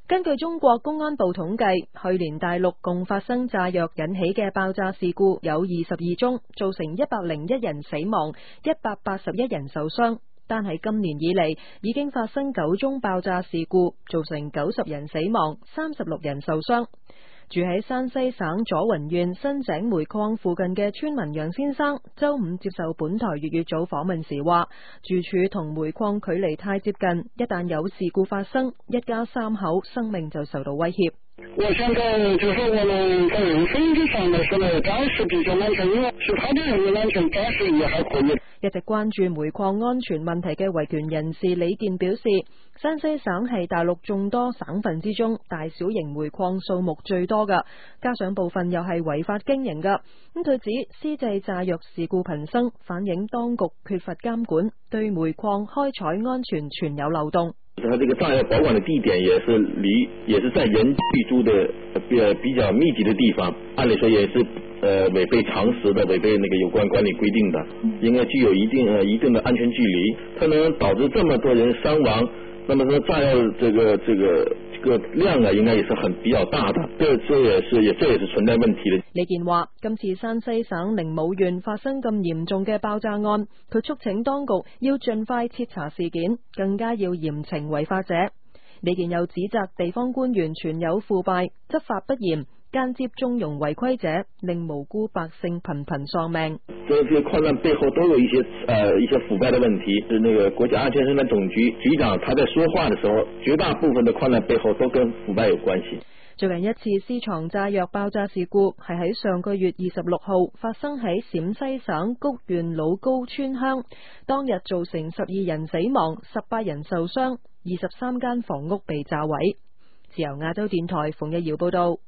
根據中國公安部統計，去年大陸共發生炸藥引起嘅爆炸事故有22宗，造成101人死亡，181人受傷。但係今年以嚟，已經發生9宗爆炸事故，造成90人死亡，36人受傷。住喺山西省左雲縣新井煤礦附近嘅村民楊先生，周五接受本台粵語組訪問時話，住處同煤礦距離太接近，一旦有事故發生，一家3口生命就受到威脅。 我想講就是我們在人身之上的時候暫時比較安全，因為其他的人的安全暫時也還可以。 一直關注煤礦安全問題嘅維權人士李健表示，山西省係大陸眾多省份之中大小型煤礦數目最多㗎，加上部分又係違法經營㗎。咁佢指私製炸藥事故頻生，反映當局缺乏監管，對煤礦開採安全存有漏洞。 它這個炸藥保管的地點也是在人居住的比較密集的地方，按理說也是違背常識的，違背那個有關管理規定的，應該具有一定的安全距離，可能導致這麼多人傷亡。那麼說炸藥這個量啊，應該也是比較大的，這也是存在問題的。 李健話：今次山西省寧武縣發生咁嚴重嘅爆炸案，佢促請當局要盡快徹查事件，更加要嚴懲違法者。李健又指責地方官員存有腐敗、執法不嚴、間接縱容違規者，令無辜百姓頻頻喪命。 這些礦難背後都有一些腐敗的問題。是那個國家安全生產總局局長他在說話的時候，絕大部分的礦難背後都跟腐敗有關係。 最近一次私藏炸藥爆炸事故係喺上個月26號發生喺陝西省谷縣老高村鄉，當日造成12人死亡、18人受傷，23間房屋被炸毀。自由亞洲電台馮日堯報道。